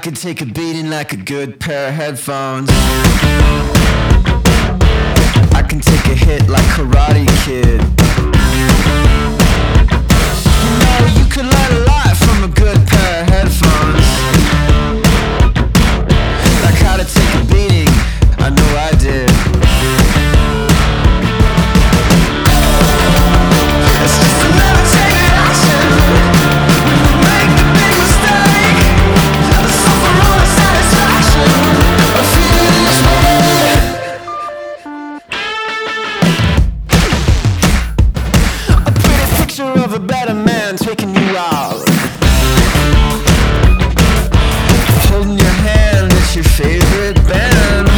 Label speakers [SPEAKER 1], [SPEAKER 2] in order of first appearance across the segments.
[SPEAKER 1] could take a beating like a good pair of headphones. I can take a hit like Karate Kid. You know, you could learn a lot from a good pair of headphones. Like how to take a beating, I know I did. It's just another take action. Make the big mistake. Suffer all the satisfaction of feeling this way. A pretty picture of a better man taking you out, holding your hand at your favorite band.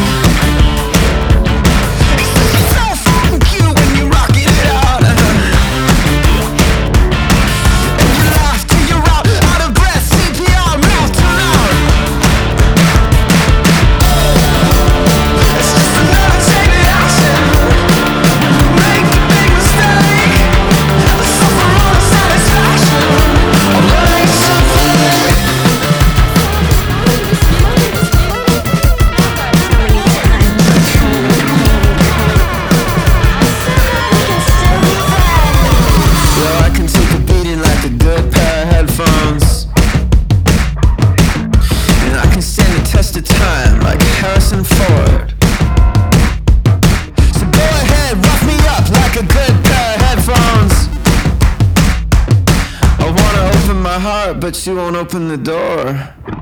[SPEAKER 1] It's so fucking cute when you're rocking it out. And you laugh till you're out of breath, CPR, mouth to mouth. It's just another take action. Make the big mistake. Suffer all the satisfaction of learning something. Well, I can take a beating like a good pair of headphones, and I can stand the test of time like Harrison Ford. So go ahead, rough me up like a good pair of headphones. I wanna open my heart, but you won't open the door.